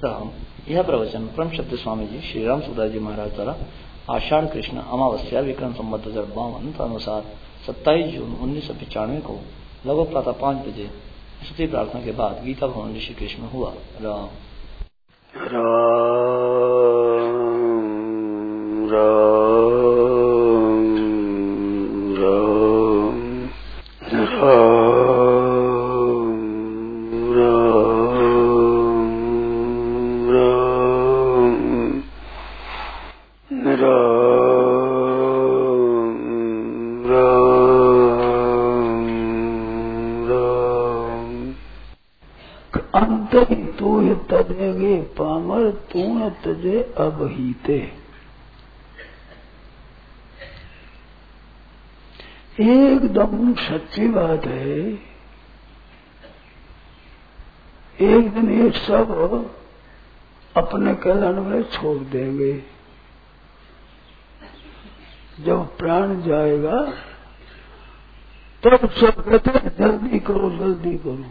राम। यह प्रवचन परम सत्य स्वामी जी श्री राम सुखदास जी महाराज द्वारा आषाढ़ कृष्ण अमावस्या विक्रम संवत 2052 अनुसार 27 जून 1995 को लगभग प्रातः 5 बजे स्तुति प्रार्थना के बाद गीता भवन ऋषिकेश में हुआ। राम राम राम तदेगे पामर तूण तजे अबहीते। एकदम सच्ची बात है। एक दिन ये सब अपने कल्याण में छोड़ देंगे। जब प्राण जाएगा तब सब कहते हैं जल्दी करो जल्दी करो।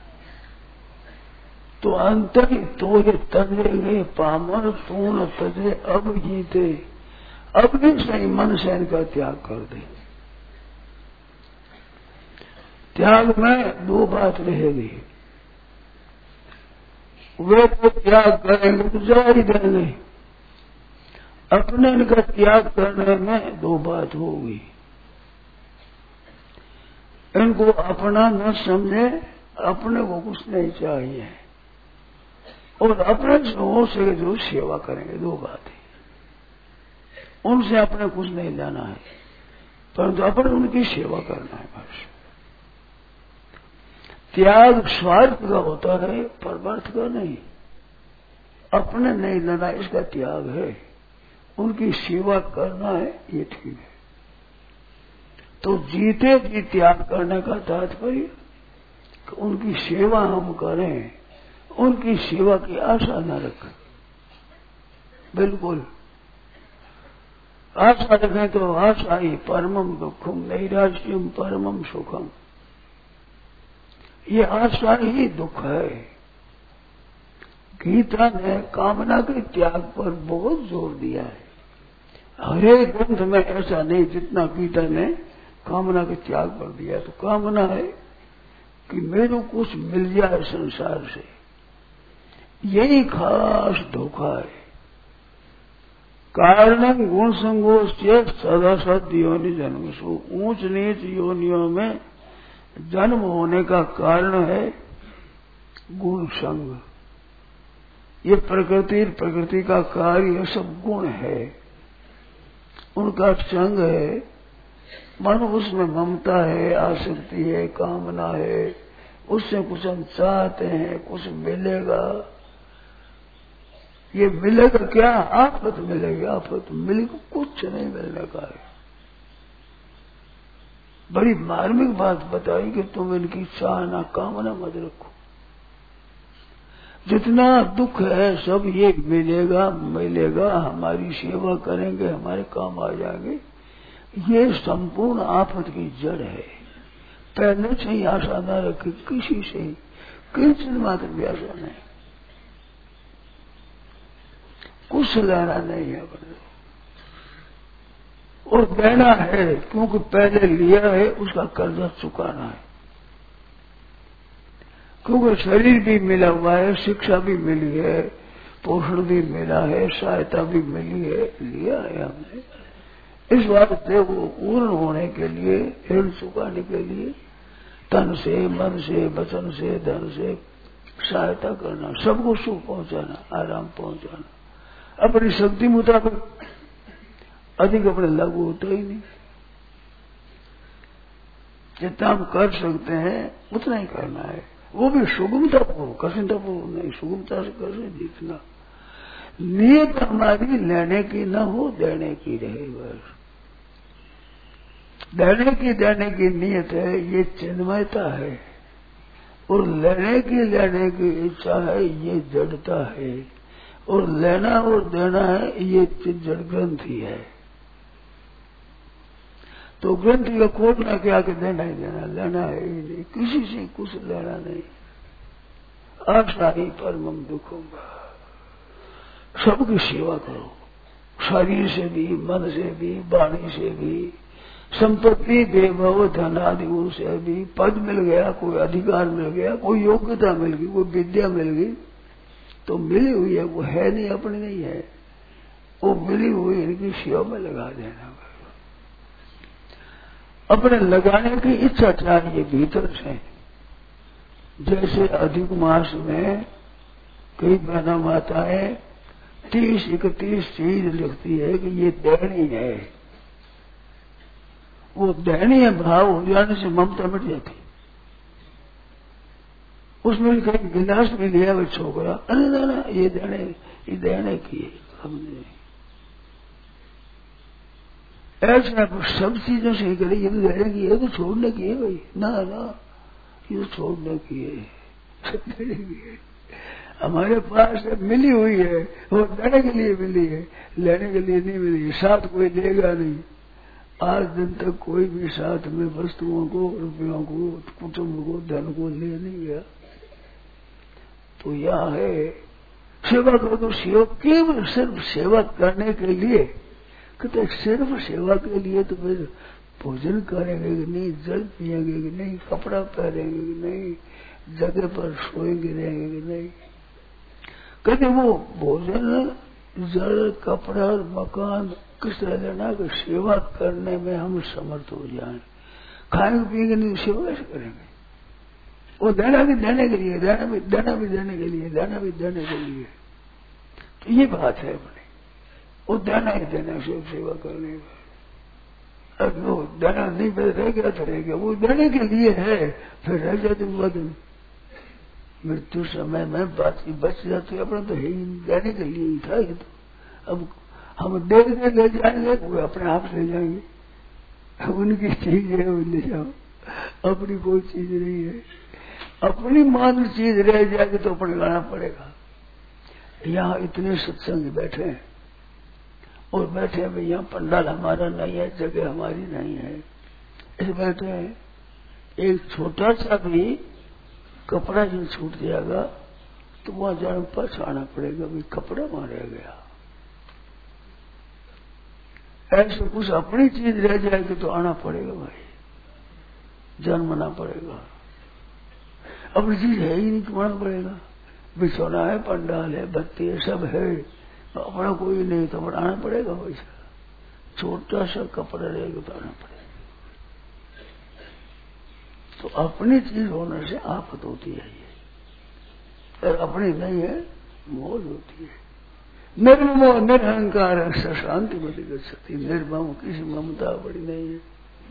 तो अंत ही तो ये तजेगे पामर पूर्ण तजे अब जीते। अब भी सही मन से इनका त्याग कर दे। त्याग में दो बात रहेगी। वे तो त्याग करेंगे तो जा ही देंगे। अपने इनका त्याग करने में दो बात होगी। इनको अपना न समझे, अपने को कुछ नहीं चाहिए और अपने से हो सके जो सेवा करेंगे। दो बात है। उनसे अपने कुछ नहीं लेना है, परंतु अपने उनकी सेवा करना है बस। त्याग स्वार्थ का होता है, परमार्थ का नहीं। अपने नहीं लेना इसका त्याग है, उनकी सेवा करना है, ये ठीक है। तो जीते जी त्याग करने का तात्पर्य उनकी सेवा हम करें, उनकी सेवा की आशा न रखें। बिल्कुल आशा रखें तो आशा ही परमम दुखम नैराश्यम परमम सुखम। ये आशा ही दुख है। गीता ने कामना के त्याग पर बहुत जोर दिया है। हरे ग्रंथ में ऐसा नहीं जितना गीता ने कामना के त्याग पर दिया। तो कामना है कि मेरे कुछ मिल जाए संसार से, यही खास धोखा है। कारण गुण संगोष से सदा सद योनि जन्म सो। ऊंच नीच योनियों में जन्म होने का कारण है गुण संग। ये प्रकृति का कार्य सब गुण है, उनका संग है। मन उसमें ममता है, आसक्ति है, कामना है, उससे कुछ हम चाहते हैं, कुछ मिलेगा। ये मिलेगा क्या? आफत मिलेगी। आफत मिलेगी, कुछ नहीं मिलने का है। बड़ी मार्मिक बात बताई कि तुम इनकी चाहना कामना मत रखो। जितना दुख है सब ये मिलेगा मिलेगा, हमारी सेवा करेंगे, हमारे काम आ जाएंगे। ये संपूर्ण आफत की जड़ है। पहले से ही आशा न रखे, किसी से ही किंचित मात्र भी आशा नहीं, कुछ लेना नहीं है अपने और देना है, क्योंकि पहले लिया है उसका कर्जा चुकाना है। क्योंकि शरीर भी मिला हुआ है, शिक्षा भी मिली है, पोषण भी मिला है, सहायता भी मिली है, लिया है हमने। इस बात से वो पूर्ण होने के लिए, ऋण चुकाने के लिए तन से, मन से, वचन से, धन से सहायता करना, सबको सुख पहुंचाना, आराम पहुंचाना। अपनी शक्ति मुताबिक अधिक अपने लागू होता ही नहीं। जितना हम कर सकते हैं उतना ही करना है, वो भी सुगमता पूर्वक, कठिनता पूर्वक नहीं, सुगमता से कर रहे जितना। नियत हमारी लेने की न हो, देने की रहे बस। देने की नियत है, ये चिन्मयता है। और लेने की इच्छा है, ये जड़ता है। और लेना और देना है, ये जड़ ग्रंथि है। तो ग्रंथि का खोलना क्या कि देना ही देना, लेना है ही नहीं, किसी से कुछ लेना नहीं। आशा ही परमम दुखों। सबकी सेवा करो, शरीर से भी, मन से भी, वाणी से भी, संपत्ति वैभव धन आदि उनसे भी। पद मिल गया, कोई अधिकार मिल गया, कोई योग्यता मिल गई, कोई विद्या मिल गई, तो मिली हुई है, वो है नहीं, अपनी नहीं है, वो मिली हुई इनकी सेवा में लगा देना। अपने लगाने की इच्छा चाहिए भीतर से। जैसे अधिक मास में कई बहना माताएं 30-31 चीज लिखती है कि ये दैनी है, वो दैनीय भाव हो जाने से ममता मिट जाती। उसमें कहीं गिलास में लिया वो छोकरा, अरे दाना ये देने की है, हमने ऐसा सब चीजों से ही करे, ये तो देने की है, तो छोड़ने की है भाई, ना ये तो छोड़ने की है, देने की है। हमारे पास मिली हुई है, वो देने के लिए मिली है, लेने के लिए नहीं मिली। साथ कोई देगा नहीं। आज दिन तक कोई भी साथ में वस्तुओं को, रुपयों को, कुटुंब को, धन को ले नहीं गया। तो यह है सेवा करो तो सेवा केवल सिर्फ सेवा करने के लिए, कहते सिर्फ सेवा के लिए तो फिर भोजन करेंगे कि नहीं, जल पिएंगे कि नहीं, कपड़ा पहनेंगे कि नहीं, जगह पर सोएंगे रहेंगे कि नहीं। कहते वो भोजन, जल, कपड़ा, मकान किस तरह लेना कि सेवा करने में हम समर्थ हो जाएं। खाएंगे पिएंगे नहीं तो सेवा कैसे करेंगे? वो देना भी देने के लिए, देना भी देने के लिए, देना भी देने के लिए। तो ये बात है अपनी, वो देना ही देना सेवा करने का। अब वो देना नहीं रह गया तो रह गया, वो देने के लिए है, फिर रह जाते बाद मृत्यु समय में बात बच जाती है। अपना तो है ही देने के लिए ही था ये तो। अब हम दे ले जाएंगे, वो अपने आप ले जाएंगे। उनकी चीज है वो ले जाओ, अपनी कोई चीज नहीं है। अपनी मान चीज रह जाएगी तो अपने लाना पड़ेगा। यहाँ इतने सत्संग बैठे हैं और बैठे हैं, यहाँ पंडाल हमारा नहीं है, जगह हमारी नहीं है, ऐसे बैठे हैं। एक छोटा सा भी कपड़ा जो छूट जाएगा तो वहां जाने पास आना पड़ेगा, भाई कपड़ा वहां रह गया। ऐसे कुछ अपनी चीज रह जाएगी तो आना पड़ेगा भाई, जन्मना पड़ेगा। अपनी चीज है ही नहीं तो आना पड़ेगा। बिछौना है, पंडाल है, बत्ती है, सब है, तो अपना कोई नहीं तो आना पड़ेगा वैसा। छोटा सा कपड़ा रहेगा तो आना पड़ेगा। तो अपनी चीज होने से आफत होती है ये, और अपनी नहीं है मौज होती है। निर्मोह निरहंकार शांति मति गच्छति। निर्मम, किसी ममता बड़ी नहीं है।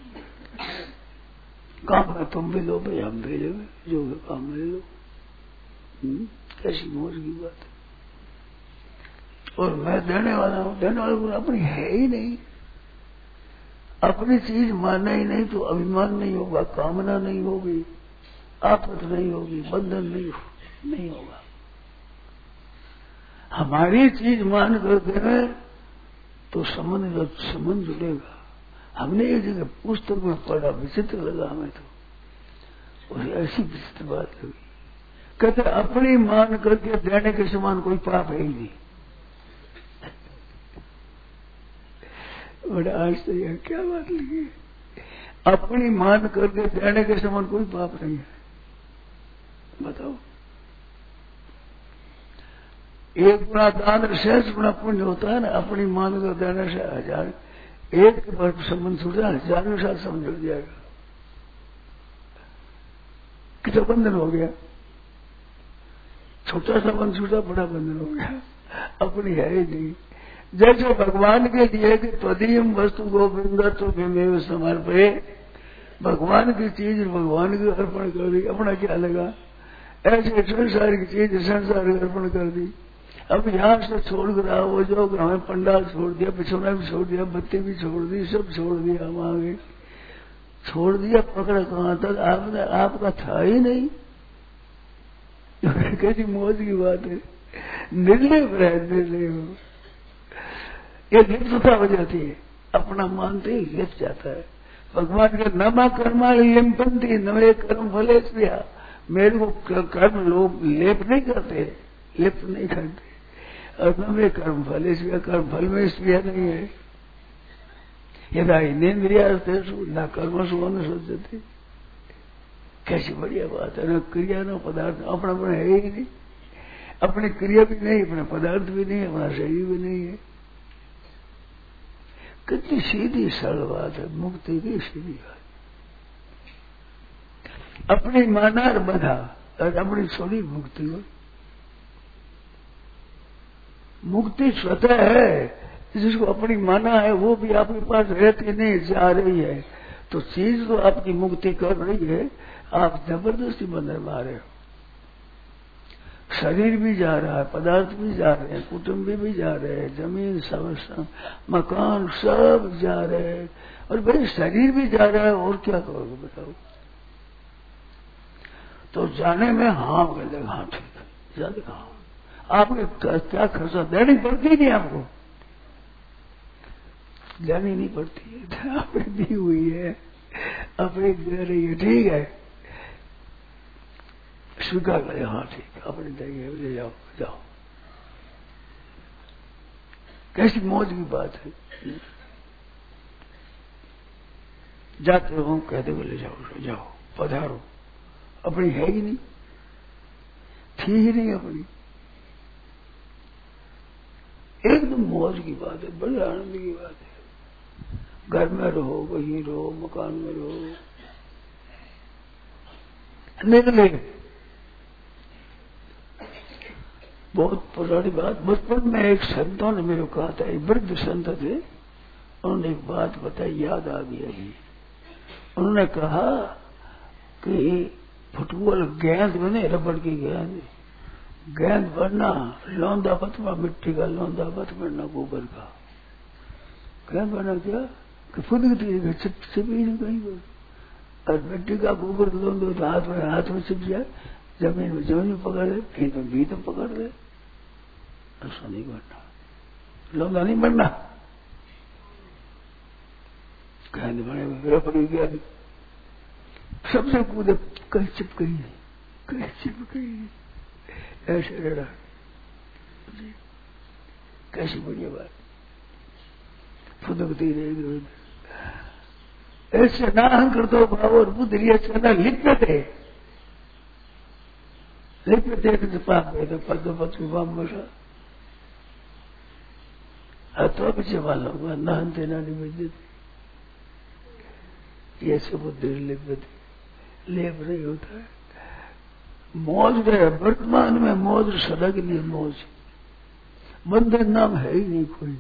काम है तुम भी लो भाई, हम भी लेंगे, जो भी काम ले लो। कैसी मौज की बात है। और मैं देने वाला हूं, देने वाले को अपनी है ही नहीं। अपनी चीज मानना ही नहीं तो अभिमान नहीं होगा, कामना नहीं होगी, आफत नहीं होगी, बंधन नहीं होगा। हमारी चीज मान करके में तो संबंध जुड़ेगा। हमने एक जगह पुस्तक में पढ़ा, विचित्र लगा हमें तो, और ऐसी विचित्र बात लगी। कहते अपनी मान करके देने के समान कोई पाप है ही नहीं। बड़ा आश्चर्य, क्या बात लगी। अपनी मान करके देने के समान कोई पाप नहीं है, बताओ। एक गुना दान शेष गुना पुण्य होता है ना, अपनी मान कर देने से 1000, एक के बाद संबंध छूट जाए, 1000 के साथ संबंध जुड़ जाएगा। कितना बंधन हो गया। छोटा सा बंधन छूटा, बड़ा बंधन हो गया, अपनी है ही नहीं। जैसे भगवान के लिए कि त्वदीयम वस्तु गोविंद तो विमेव समर्पये, भगवान की चीज भगवान को अर्पण कर दी, अपना क्या लगा। ऐसे संसार की चीज संसार को अर्पण कर दी। अब यहाँ से छोड़ कर आओ, जो हमें पंडाल छोड़ दिया, बिछौना भी छोड़ दिया, बत्ती भी छोड़ दी, सब छोड़ दिया, हम आगे छोड़ दिया, पकड़ा कहाँ तक, आपने आपका था ही नहीं। कैसी मौज की बात है। निर्णय निर्णय हो, ये लिप्तता हो जाती है, अपना मानते ही लिप जाता है। भगवान के नमा कर्मा लिम्पंती नवे कर्म फले मेरे को कर्म लोग लेप नहीं करते, लिप्त नहीं करते। और न में कर्म फल, इसका कर्म फल में स्त्रिया नहीं है। यदा इंद्रियार्थेषु न कर्मसु अनुसज्जते। कैसी बढ़िया बात है। न क्रिया न पदार्थ, अपना है ही नहीं, अपनी क्रिया भी नहीं, अपना पदार्थ भी नहीं, अपना शरीर भी नहीं है। कितनी सीधी सरल बात है, मुक्ति की सीधी बात। अपनी माना और बंधा और अपनी छोड़ी मुक्ति हो। मुक्ति स्वतः है, जिसको अपनी माना है वो भी आपके पास रहती नहीं, जा रही है। तो चीज तो आपकी मुक्ति कर रही है, आप जबरदस्ती बंधन में आ रहे हो। शरीर भी जा रहा है, पदार्थ भी जा रहे हैं, कुटुंब भी जा रहे हैं, जमीन सब मकान सब जा रहे हैं, और भाई शरीर भी जा रहा है, और क्या करोगे बताओ। तो जाने में हाँ कहते, हाँ ठीक है, जाने हाँ आपने क्या खर्चा देनी पड़ती नहीं, आपको देनी नहीं पड़ती है, आपने दी हुई है, अपने दे रही है, ठीक है, स्वीकार करें, हाँ ठीक है, अपने देंगे, ले जाओ जाओ। कैसी मौज की बात है। जाते हो कहते हुए ले जाओ, जाओ पधारो, अपनी है ही नहीं, थी ही नहीं अपनी। एकदम मौज की बात है, बड़े आनंद की बात है। घर में रहो, वहीं रहो, मकान में रहो, निकले। बहुत पुरानी बात, बचपन में एक संतों ने मेरे को कहा था, एक वृद्ध संत थे, उन्होंने एक बात बताई, याद आ गई अभी। उन्होंने कहा कि फुटबॉल गेंद बने, रबड़ की गेंद, गेंद बनना लौंदा पतवा, मिट्टी का लौंदा पत बनना, गोबर का गेंद बना क्या कि फुदकती छिपी नहीं कहीं पर, और मिट्टी का गोबर लौंदो तो हाथ में छिप जाए, जमीन में पकड़ ले, भीत में भीत में पकड़ ले। ऐसा नहीं बनना, लौंदा नहीं बनना। गेंद बने रबड़ी गेंद, सबसे कूदे, कहीं चिप गई, कहीं चिप गई, ऐसे रहा। कैसी बढ़िया बात, फुदकती रहेगी। ऐसे ना अहंकृत भाव और बुद्ध ना लिप्यते, लिप्यते पाप कहते, पद्मपत की वाम बसा अथवा पीछे वालों को नहनते ना निवेदित, ये सब बुद्धि लिप्यते, लेप नहीं होता है। मौज है वर्तमान में, मौज सदा के लिए मौज, बंधन नाम है ही नहीं कोई।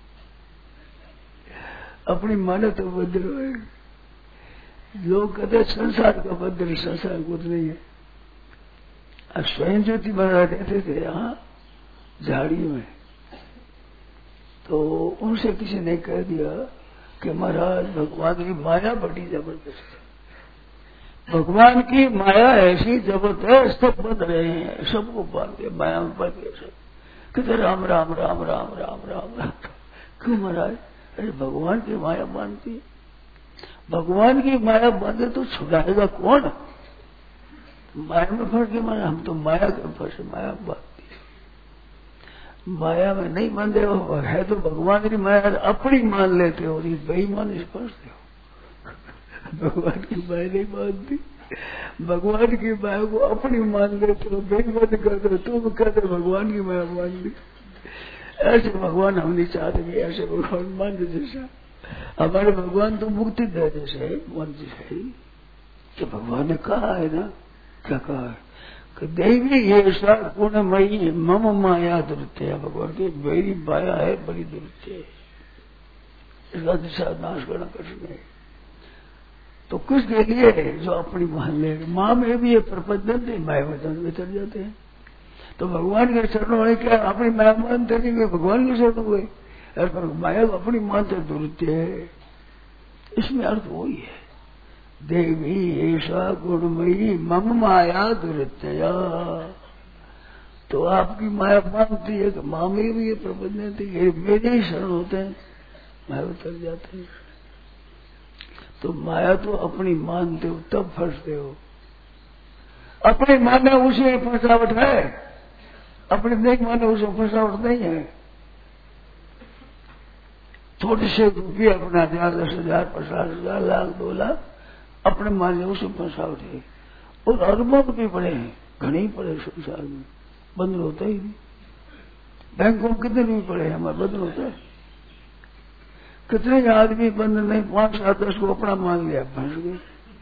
अपनी माने तो बद्र है, लोग कहते संसार का बद्र, संसार कुछ नहीं है। अब स्वयं ज्योति महाराज रहते थे यहाँ झाड़ी में, तो उनसे किसी ने कह दिया कि महाराज भगवान की माया बड़ी जबरदस्त है, भगवान की माया ऐसी जबरदस्त, सब बंध रहे हैं, सबको बांध के माया में बंध गए सब, कहते राम राम राम राम राम राम राम। क्यों महाराज? अरे भगवान की माया बांधती, भगवान की माया बांधे तो छुड़ाएगा कौन? माया में फंस के माया, हम तो माया के फंसे, माया बांधती, माया में नहीं बांधे हो, है तो भगवान की माया, अपनी मान लेते हो, बेईमानी से फंसते हो। भगवान की माया नहीं बांधती, भगवान की माया को अपनी मान लेते हो, बेईमानी करते हो, तुम कहते भगवान की माया मान ली। ऐसे भगवान हम नहीं चाहते कि ऐसे भगवान मान दे, जैसा हमारे भगवान तो मुक्ति दे जैसे मन जैसे, कि भगवान ने कहा है ना, क्या कहा है कि देवी ये सा गुणमयी मम माया दुर्त्य, भगवान की मेरी माया है बड़ी दुर्त्य, इसका दिशा नाश करना कठिन है। तो किसके लिए? जो अपनी मान ले, माँ में भी ये प्रपंचन थे, माया में उतर जाते हैं। तो भगवान के चरणों में क्या अपनी माया मानते नहीं, वे भगवान के चरणों हुए, और माया को अपनी मानते दुर्त्य है। इसमें अर्थ वही है, देवी ऐसा गुणमयी मम माया दुर्त्या। तो आपकी माया मानती है कि माँ में भी ये प्रबंधन थी, मेरे ही शरण होते हैं, माया उतर जाते हैं। तो माया तो अपनी मानते हो तब फंसते हो, अपनी मानना उसी में फंसावट है, अपने नहीं माने उसे फंसावट नहीं है। थोड़े से रुपये अपना 1000, 10,000, 50,000, लाख, 2 लाख अपने माने उसे फंसावट है। और अरबों भी पड़े हैं, घने पड़े संसार में, बंद होता ही नहीं। बैंकों में कितने भी पड़े हैं, हमारे बंद होता है। कितने आदमी बंद नहीं, 5, 7, 10 को अपना मान लिया, फंस गए।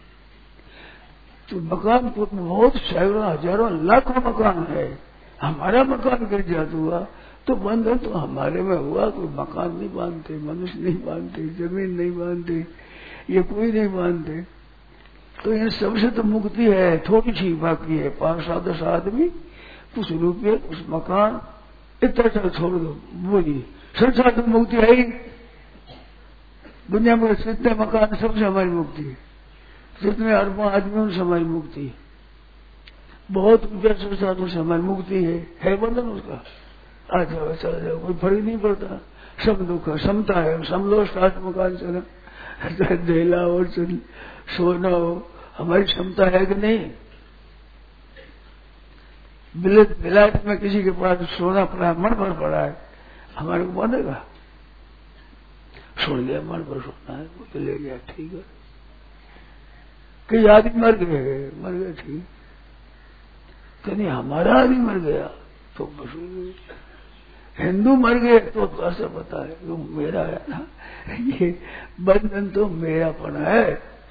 तो मकान तो बहुत सैकड़ों, हजारों, लाखों मकान है। हमारा मकान गिर जाता हुआ तो बंधन तो हमारे में हुआ। कोई मकान नहीं बांधते, मनुष्य नहीं बांधते, जमीन नहीं बांधते, ये कोई नहीं बांधते। तो इन सबसे तो मुक्ति है, थोड़ी सी बाकी है। 5, 7, 10 आदमी, कुछ रुपये, कुछ मकान, इतना सा छोड़ दो, बोलिए संसार तो मुक्ति है ही। दुनिया में जितने मकान, सबसे हमारी मुक्ति है। जितने अरबों आदमी, उनसे हमारी मुक्ति है। बहुत रुपया संसाधनों से हमारी मुक्ति है बंधन उसका। आ जाओ, चला जाओ, कोई फर्क नहीं पड़ता। सब दुख है, समता है, समलोष्ट मकान चला, देला और सोना हो, हमारी क्षमता है कि नहीं? विलायत में किसी के पास सोना पड़ा है, मन भर पड़ा है, हमारे को बनेगा? सुन लिया मन पर सोना है, वो तो ले गया, ठीक है। कई आदमी मर गए, ठीक। कहीं हमारा आदमी मर गया तो बस हिंदू मर गए तो ऐसा पता है वो मेरा है ना। ये बंधन तो मेरापन है।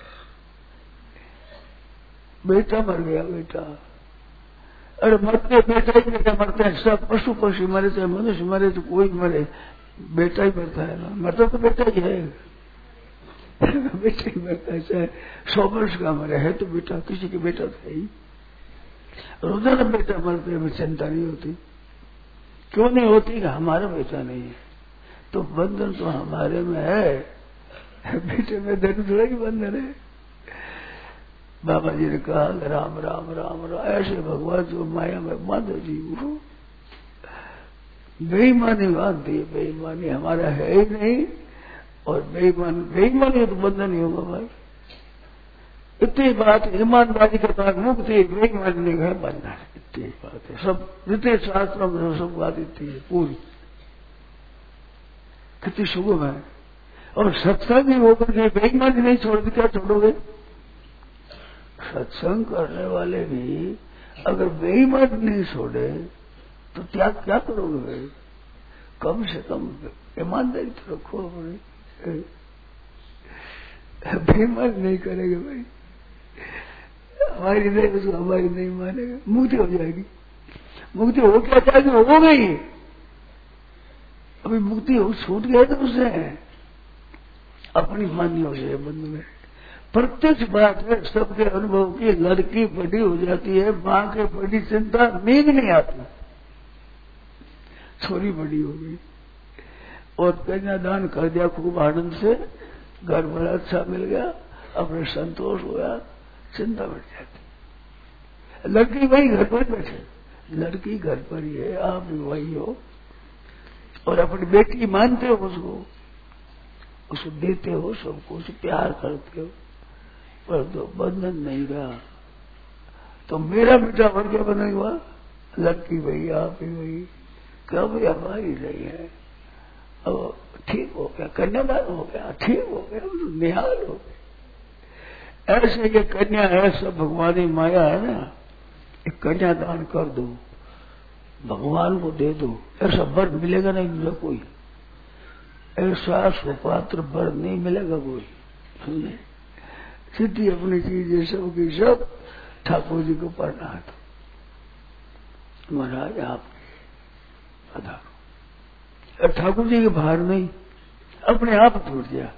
बेटा मर गया, बेटा, अरे मरते बेटा ही बेटा मरते हैं सब। पशु पक्षी मरे, चाहे मनुष्य मरे, तो कोई मरे, बेटा ही मरता है ना। मरता तो बेटा ही है, बेटा ही मरता है। चाहे 100 वर्ष का मरे है तो बेटा, किसी के बेटा तो है ही। रोजाना बेटा मरते हैं, चिंता नहीं होती। क्यों नहीं होती? हमारा बेटा नहीं है तो बंधन तो हमारे में है। बेटे में धन थोड़ा ही बंधन है। बाबा जी ने कहा राम राम राम राम, ऐसे भगवान जो माया में बांधो जीव हो। बेईमानी बांधती है, बेईमानी हमारा है ही नहीं। और बेईमानी तो बंधन ही होगा भाई। इतनी बात, ईमानदारी के बाद मुक्ति, बेईमानी है बंधन, इतनी बात है। सब जितने शास्त्रों में सब बात इतनी है पूरी, कितनी सुगम है। और सत्संग ही होकर के बेईमानी नहीं छोड़ते, क्या छोड़ोगे? सत्संग करने वाले भी अगर बेईमानी नहीं छोड़े तो क्या करोगे भाई? कम से कम ईमानदारी तो रखो अपने। बेईमानी नहीं करेंगे भाई, हमारी नहीं, उसको हमारी नहीं मानेगा, मुक्ति हो जाएगी। मुक्ति हो क्या चाहिए, हो गई। अभी मुक्ति हो छूट गया तो उससे अपनी मान्यों से बंद में प्रत्यक्ष बात है। सबके अनुभव की, लड़की बड़ी हो जाती है, माँ के बड़ी चिंता, नींद नहीं आती। छोरी बड़ी हो गई और कन्यादान कर दिया खूब आनंद से, घर बड़ा अच्छा मिल गया, अपने संतोष हुआ, चिंता बढ़ जाती। लड़की वही घर पर बैठे, लड़की घर पर ही है, आप भी वही हो और अपनी बेटी मानते हो, उसको देते हो, सबको उसे प्यार करते हो, पर तो बंधन नहीं रहा। तो मेरा बेटा और क्या बना हुआ? लड़की वही, आप ही वही, कब हमारी नहीं है। अब ठीक हो गया, कन्यादान हो गया, ठीक हो गया, निहाल हो गया। ऐसे ये कन्या है, सब भगवानी माया है ना। एक कन्यादान कर दो, भगवान को दे दो, ऐसा वर मिलेगा नहीं मिलेगा कोई, ऐसा सुपात्र वर नहीं मिलेगा कोई। सुनिए, सिद्धि अपनी चीज है, सबकी सब ठाकुर जी को पढ़ना है। तो महाराज आप पधारो। ठाकुर जी के बाहर नहीं, अपने आप टूट गया।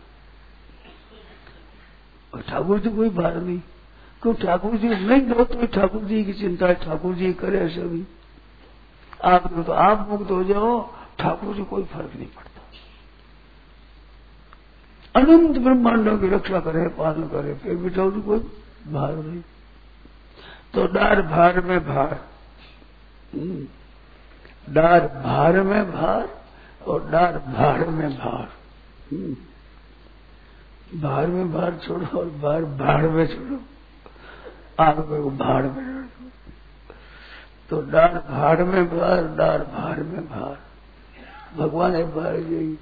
और ठाकुर जी कोई बाहर नहीं, क्यों? ठाकुर जी नहीं दो तो ठाकुर जी की चिंता है, ठाकुर जी करे सभी। आप दो तो आप मुक्त हो जाओ, ठाकुर जी कोई फर्क नहीं पड़ता। अनंत ब्रह्मांडों की रक्षा करे, पालन करे, फिर भी ठाकुर जी कोई भार नहीं। तो डार भार में भार, डार भार में भार और डार भाड़ में भार। भार में भार छोड़ो और भार भाड़ में छोड़ो, आग को भाड़ में छोड़ो। तो डार भाड़ में भार, डार भाड़ में भार। भगवान एक बार जाएगी,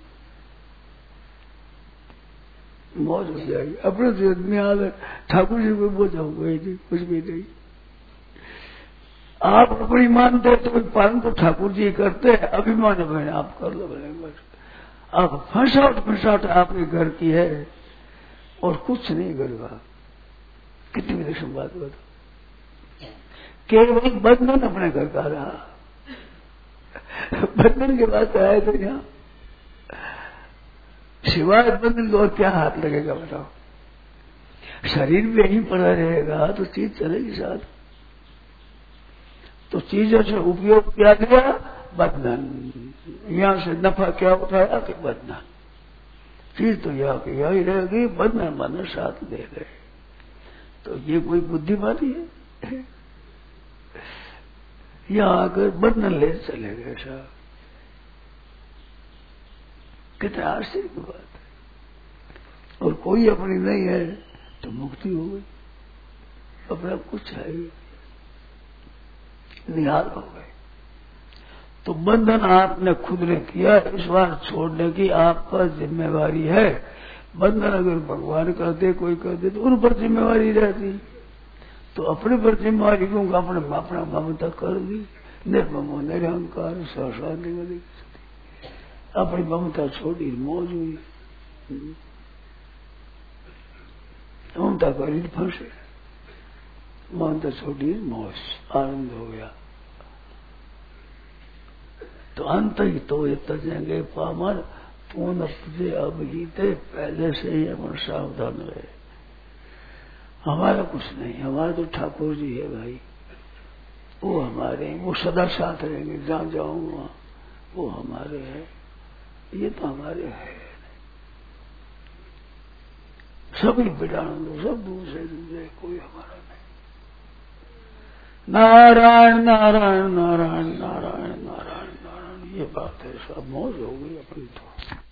मौज हो जाएगी। अपने तो में आ गए, ठाकुर जी को बोझा हो गई थी, कुछ भी नहीं। आप अपनी मानते तो पालन तो ठाकुर जी करते हैं, अभिमान बहन आप कर लो भले बस। आप फंसावट आपके घर की है और कुछ नहीं करेगा। कितनी विलक्षण बात बताओ, केवल बंधन अपने घर का रहा। बंधन के बाद आए तो यहाँ सिवाय बंधन और क्या हाथ लगेगा बताओ। शरीर में यहीं पड़ा रहेगा तो चीज चलेगी साथ। तो चीजों से उपयोग क्या किया, बंधन। यहां से नफा क्या उठाया कि बंधन। चीज तो यहाँ की यही रहेगी, बंधन बंधन साथ ले गए। तो ये कोई बुद्धिमानी है? यहाँ आकर बंधन ले चले गए साहब। कितना आश्चर्य की बात है। और कोई अपनी नहीं है तो मुक्ति हो गई, अपना कुछ है निहाल हो गए। तो बंधन आपने खुद ने किया, इस बार छोड़ने की आप पर जिम्मेवारी है। बंधन अगर भगवान कर दे, कोई कर दे तो उन पर जिम्मेवारी रहती। तो अपने पर जिम्मेवारी क्यों, अपना ममता कर दी। निर्ममो निरहंकार सहसा निगली, अपनी ममता छोड़ी, मौज हुई। ममता करी फंसे, ममता छोड़ी, मौज, आनंद हो गया। तो अंत ही तो ये तजेंगे पामर, पूर्ण तुझे अब जीते, पहले से ही अपन सावधान रहे। हमारा कुछ नहीं, हमारा तो ठाकुर जी है भाई, वो हमारे, वो सदा साथ रहेंगे। जहां जाऊंगा वो हमारे हैं, ये तो हमारे है। सभी बिडान दो, सब दूसरे दूसरे, कोई हमारा नहीं। नारायण नारायण नारायण नारायण नारायण नारायण, ये बात है। सब मौज हो गई अपनी तो।